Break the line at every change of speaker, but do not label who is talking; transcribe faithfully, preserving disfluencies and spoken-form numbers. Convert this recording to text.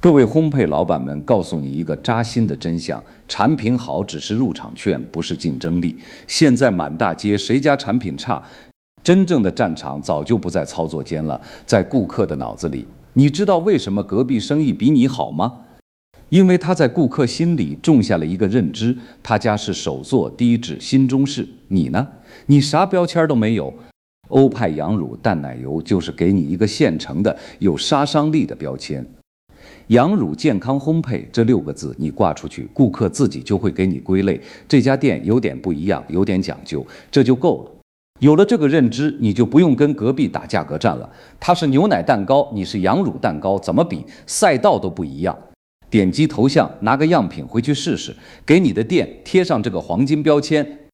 各位烘焙老板们，告诉你一个扎心的真相：产品好只是入场券，不是竞争力。现在满大街谁家产品差，真正的战场早就不在操作间了，在顾客的脑子里。你知道为什么隔壁生意比你好吗？因为他在顾客心里种下了一个认知，他家是首座低脂新中式。你呢？你啥标签都没有。欧派羊乳淡奶油就是给你一个现成的有杀伤力的标签。羊乳健康烘焙这六个字你挂出去，顾客自己就会给你归类，这家店有点不一样，有点讲究，这就够了。有了这个认知，你就不用跟隔壁打价格战了。它是牛奶蛋糕，你是羊乳蛋糕，怎么比？赛道都不一样。点击头像，拿个样品回去试试，给你的店贴上这个黄金标签，